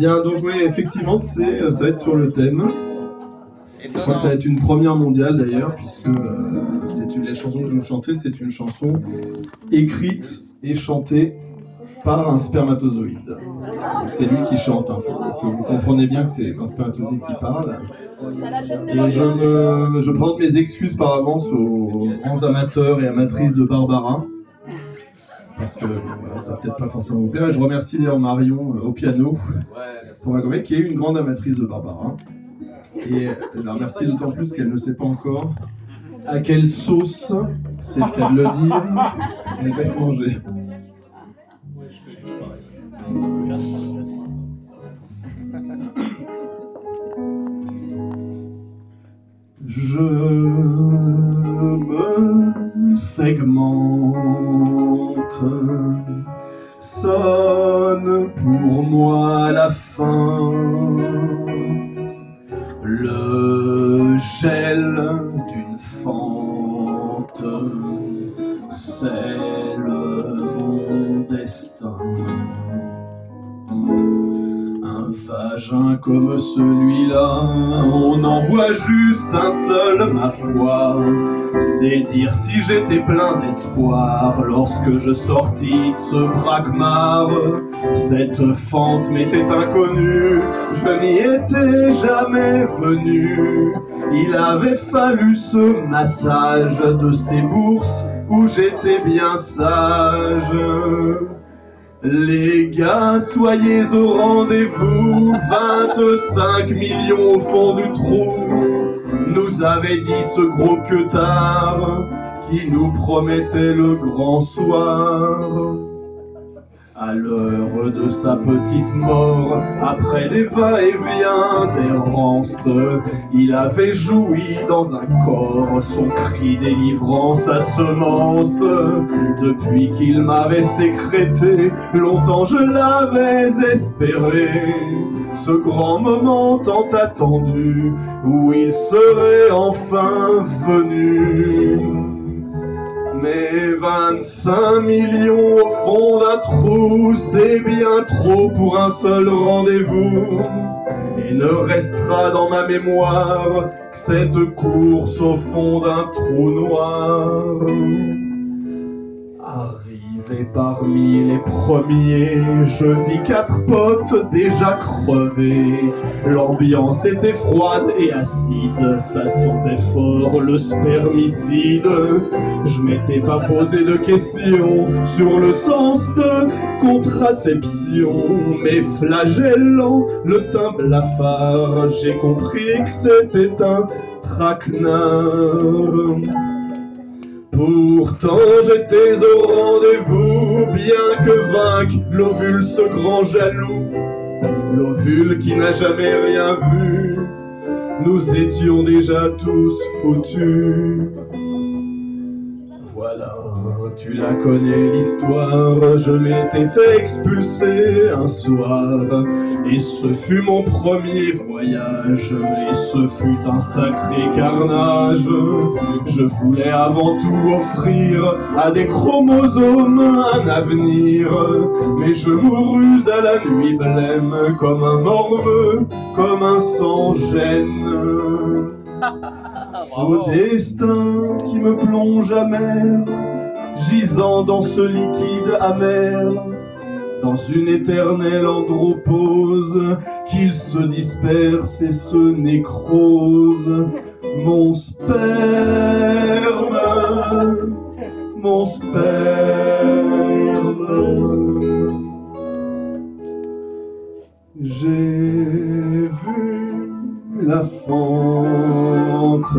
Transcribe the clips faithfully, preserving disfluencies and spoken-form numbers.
Bien, donc oui, effectivement, c'est, ça va être sur le thème. Je crois que ça va être une première mondiale d'ailleurs, puisque euh, c'est une, la chanson que je vais vous chanter, c'est une chanson écrite et chantée par un spermatozoïde. Donc c'est lui qui chante, hein, faut que vous compreniez bien que c'est un spermatozoïde qui parle. Et je, me, je présente mes excuses par avance aux grands amateurs et amatrices de Barbara. Parce que voilà, ça va peut-être pas forcément vous plaire. Et je remercie d'ailleurs Marion euh, au piano pour m'accompagner, qui est une grande amatrice de Barbara. Et je la remercie d'autant plus qu'elle ne sait pas encore à quelle sauce, c'est le cas de le dire, elle va être mangée. Je me segmente, sonne pour moi la fin, le gel d'une fente scelle mon destin. Un vagin comme celui-là, on en voit juste un seul, ma foi. C'est dire si j'étais plein d'espoir lorsque je sortis de ce braquemar. Cette fente m'était inconnue, je n'y étais jamais venu. Il avait fallu ce massage de ces bourses où j'étais bien sage. Les gars, soyez au rendez-vous, vingt-cinq millions au fond du trou, nous avait dit ce gros queutard qui nous promettait le grand soir. À l'heure de sa petite mort, après des va-et-vient d'errance, il avait joui dans un corps son cri délivrant sa semence. Depuis qu'il m'avait sécrété, longtemps je l'avais espéré, ce grand moment tant attendu, où il serait enfin venu. Mais vingt-cinq millions au fond d'un trou, c'est bien trop pour un seul rendez-vous. Et ne restera dans ma mémoire que cette course au fond d'un trou noir. Arrivé parmi les premiers, je vis quatre potes déjà crevés. L'ambiance était froide et acide, ça sentait fort le spermicide. Je m'étais pas posé de questions sur le sens de contraception, mais flagellant le teint blafard, j'ai compris que c'était un traquenard. Pourtant j'étais au rendez-vous, bien que vainque l'ovule ce grand jaloux. L'ovule qui n'a jamais rien vu, nous étions déjà tous foutus. Voilà, tu la connais l'histoire, je m'étais fait expulser un soir, et ce fut mon premier voyage, et ce fut un sacré carnage. Je voulais avant tout offrir à des chromosomes un avenir, mais je mourus à la nuit blême, comme un morveux, comme un sans-gêne. Au destin qui me plonge amer, gisant dans ce liquide amer, dans une éternelle andropause, qu'il se disperse et se nécrose. Mon sperme, mon sperme, j'ai vu la fente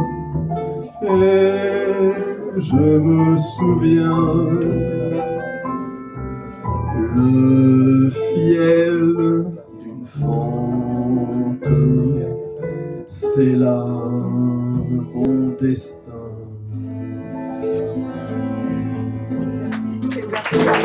et je me souviens le fiel d'une fente, c'est là mon destin.